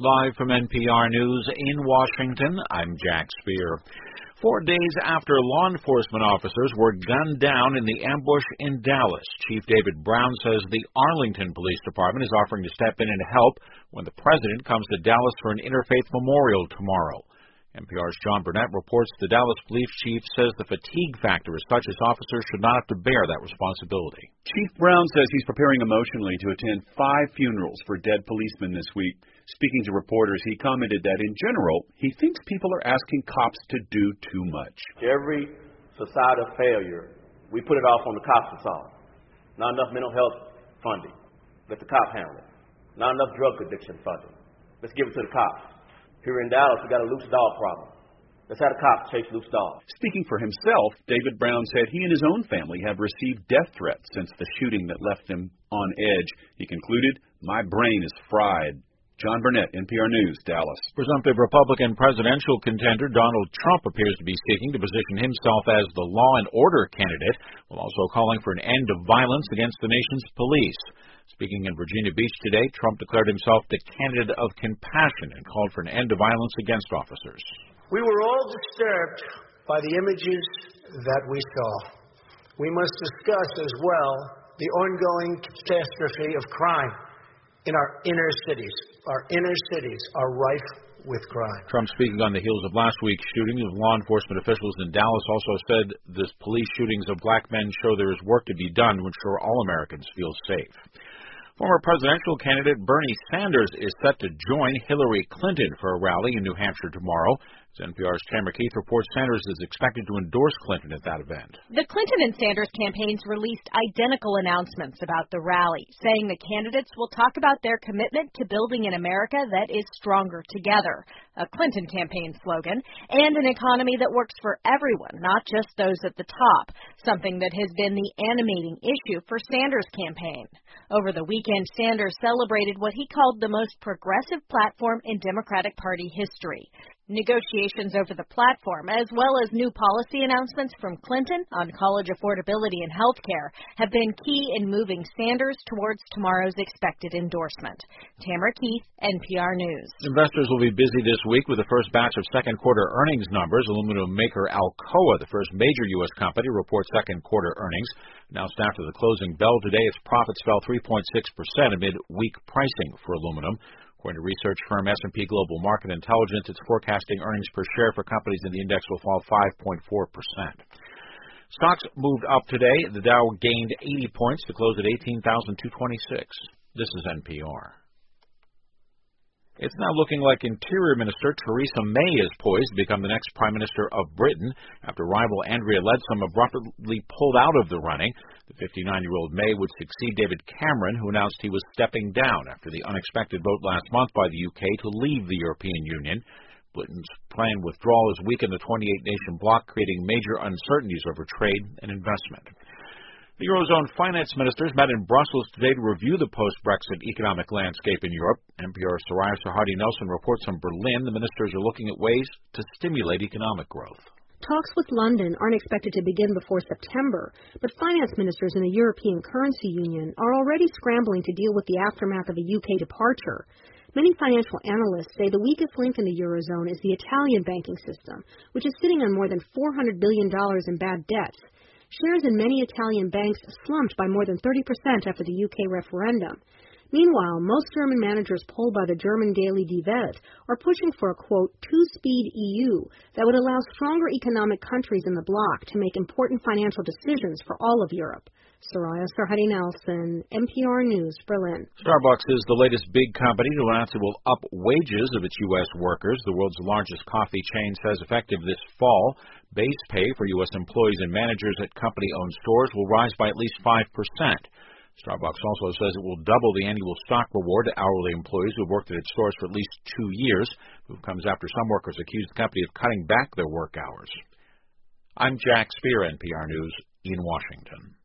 Live from NPR News in Washington, I'm Jack Speer. 4 days after law enforcement officers were gunned down in the ambush in Dallas, Chief David Brown says the Arlington Police Department is offering to step in and help when the president comes to Dallas for an interfaith memorial tomorrow. NPR's John Burnett reports the Dallas police chief says the fatigue factor is such as officers should not have to bear that responsibility. Chief Brown says he's preparing emotionally to attend 5 funerals for dead policemen this week. Speaking to reporters, he commented that in general, he thinks people are asking cops to do too much. Every societal failure, we put it off on the cops to solve. Not enough mental health funding. Let the cop handle it. Not enough drug addiction funding. Let's give it to the cops. Here in Dallas, we got a loose dog problem. Let's have the cops chase loose dogs. Speaking for himself, David Brown said he and his own family have received death threats since the shooting that left them on edge. He concluded, "My brain is fried." John Burnett, NPR News, Dallas. Presumptive Republican presidential contender Donald Trump appears to be seeking to position himself as the law and order candidate, while also calling for an end to violence against the nation's police. Speaking in Virginia Beach today, Trump declared himself the candidate of compassion and called for an end to violence against officers. We were all disturbed by the images that we saw. We must discuss as well the ongoing catastrophe of crime in our inner cities. Our inner cities are rife with crime. Trump, speaking on the heels of last week's shooting of law enforcement officials in Dallas, also said the police shootings of black men show there is work to be done to ensure all Americans feel safe. Former presidential candidate Bernie Sanders is set to join Hillary Clinton for a rally in New Hampshire tomorrow. As NPR's Tamara Keith reports, Sanders is expected to endorse Clinton at that event. The Clinton and Sanders campaigns released identical announcements about the rally, saying the candidates will talk about their commitment to building an America that is stronger together, a Clinton campaign slogan, and an economy that works for everyone, not just those at the top, something that has been the animating issue for Sanders' campaign. Over the weekend, Sanders celebrated what he called the most progressive platform in Democratic Party history. Negotiations over the platform, as well as new policy announcements from Clinton on college affordability and health care, have been key in moving Sanders towards tomorrow's expected endorsement. Tamara Keith, NPR News. Investors will be busy this week with the first batch of second quarter earnings numbers. Aluminum maker Alcoa, the first major U.S. company, reports second quarter earnings. Announced after the closing bell today, its profits fell 3.6% amid weak pricing for aluminum. According to research firm S&P Global Market Intelligence, it's forecasting earnings per share for companies in the index will fall 5.4%. Stocks moved up today. The Dow gained 80 points to close at 18,226. This is NPR. It's now looking like Interior Minister Theresa May is poised to become the next Prime Minister of Britain after rival Andrea Leadsom abruptly pulled out of the running. The 59-year-old May would succeed David Cameron, who announced he was stepping down after the unexpected vote last month by the UK to leave the European Union. Britain's planned withdrawal has weakened the 28-nation bloc, creating major uncertainties over trade and investment. The Eurozone finance ministers met in Brussels today to review the post-Brexit economic landscape in Europe. NPR's Soraya Sarhadi-Nelson reports from Berlin. The ministers are looking at ways to stimulate economic growth. Talks with London aren't expected to begin before September, but finance ministers in the European Currency Union are already scrambling to deal with the aftermath of a UK departure. Many financial analysts say the weakest link in the Eurozone is the Italian banking system, which is sitting on more than $400 billion in bad debts. Shares in many Italian banks slumped by more than 30% after the UK referendum. Meanwhile, most German managers polled by the German daily Die Welt are pushing for a, quote, two-speed EU that would allow stronger economic countries in the bloc to make important financial decisions for all of Europe. Soraya Sarhadi-Nelson, NPR News, Berlin. Starbucks is the latest big company to announce it will up wages of its U.S. workers. The world's largest coffee chain says effective this fall, base pay for U.S. employees and managers at company-owned stores will rise by at least 5%. Starbucks also says it will double the annual stock reward to hourly employees who have worked at its stores for at least 2 years. The move comes after some workers accused the company of cutting back their work hours. I'm Jack Speer, NPR News, in Washington.